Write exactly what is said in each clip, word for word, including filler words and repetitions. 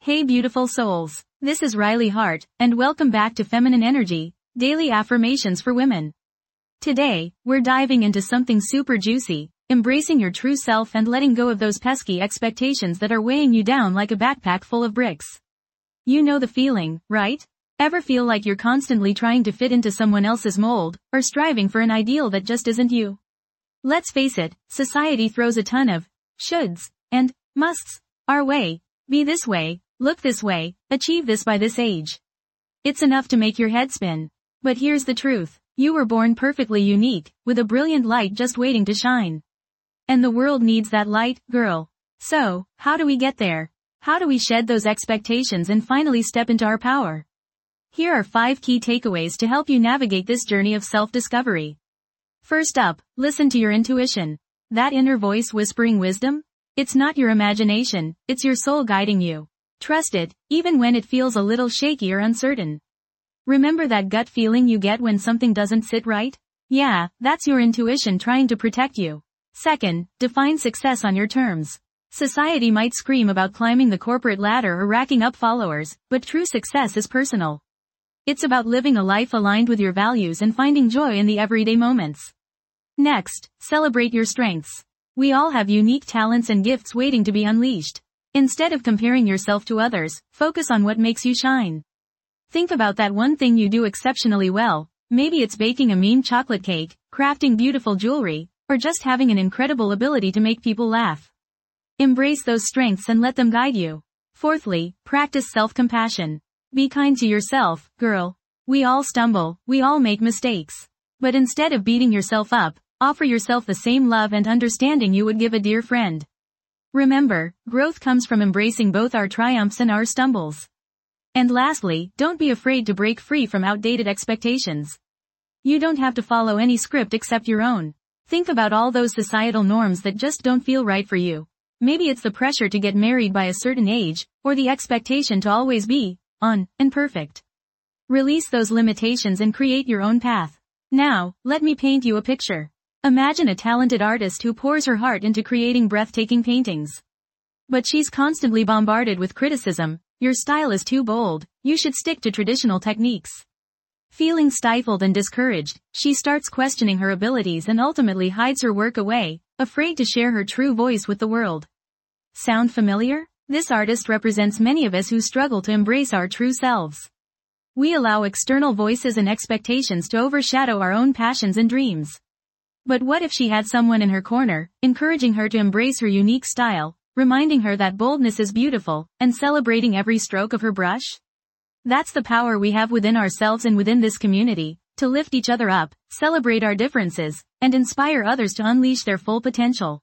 Hey beautiful souls, this is Riley Hart, and welcome back to Feminine Energy, Daily Affirmations for Women. Today, we're diving into something super juicy, embracing your true self and letting go of those pesky expectations that are weighing you down like a backpack full of bricks. You know the feeling, right? Ever feel like you're constantly trying to fit into someone else's mold, or striving for an ideal that just isn't you? Let's face it, society throws a ton of shoulds and musts our way. Be this way, look this way, achieve this by this age. It's enough to make your head spin. But here's the truth. You were born perfectly unique, with a brilliant light just waiting to shine. And the world needs that light, girl. So, how do we get there? How do we shed those expectations and finally step into our power? Here are five key takeaways to help you navigate this journey of self-discovery. First up, listen to your intuition. That inner voice whispering wisdom? It's not your imagination, it's your soul guiding you. Trust it, even when it feels a little shaky or uncertain. Remember that gut feeling you get when something doesn't sit right? Yeah, that's your intuition trying to protect you. Second, define success on your terms. Society might scream about climbing the corporate ladder or racking up followers, but true success is personal. It's about living a life aligned with your values and finding joy in the everyday moments. Next, celebrate your strengths. We all have unique talents and gifts waiting to be unleashed. Instead of comparing yourself to others, focus on what makes you shine. Think about that one thing you do exceptionally well. Maybe it's baking a mean chocolate cake, crafting beautiful jewelry, or just having an incredible ability to make people laugh. Embrace those strengths and let them guide you. Fourthly, practice self-compassion. Be kind to yourself, girl. We all stumble, we all make mistakes. But instead of beating yourself up, offer yourself the same love and understanding you would give a dear friend. Remember, growth comes from embracing both our triumphs and our stumbles. And lastly, don't be afraid to break free from outdated expectations. You don't have to follow any script except your own. Think about all those societal norms that just don't feel right for you. Maybe it's the pressure to get married by a certain age, or the expectation to always be on and perfect. Release those limitations and create your own path. Now, let me paint you a picture. Imagine a talented artist who pours her heart into creating breathtaking paintings. But she's constantly bombarded with criticism. Your style is too bold, you should stick to traditional techniques. Feeling stifled and discouraged, she starts questioning her abilities and ultimately hides her work away, afraid to share her true voice with the world. Sound familiar? This artist represents many of us who struggle to embrace our true selves. We allow external voices and expectations to overshadow our own passions and dreams. But what if she had someone in her corner, encouraging her to embrace her unique style, reminding her that boldness is beautiful, and celebrating every stroke of her brush? That's the power we have within ourselves and within this community, to lift each other up, celebrate our differences, and inspire others to unleash their full potential.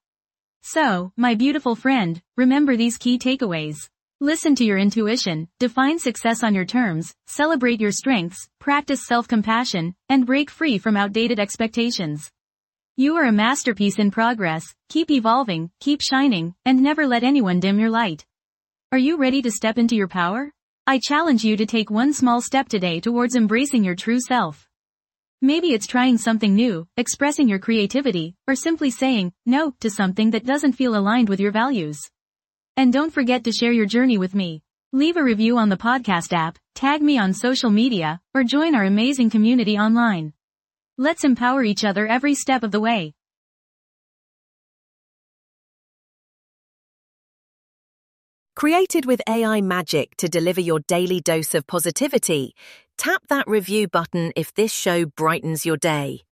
So, my beautiful friend, remember these key takeaways. Listen to your intuition, define success on your terms, celebrate your strengths, practice self-compassion, and break free from outdated expectations. You are a masterpiece in progress. Keep evolving, keep shining, and never let anyone dim your light. Are you ready to step into your power? I challenge you to take one small step today towards embracing your true self. Maybe it's trying something new, expressing your creativity, or simply saying no to something that doesn't feel aligned with your values. And don't forget to share your journey with me. Leave a review on the podcast app, tag me on social media, or join our amazing community online. Let's empower each other every step of the way. Created with A I magic to deliver your daily dose of positivity, tap that review button if this show brightens your day.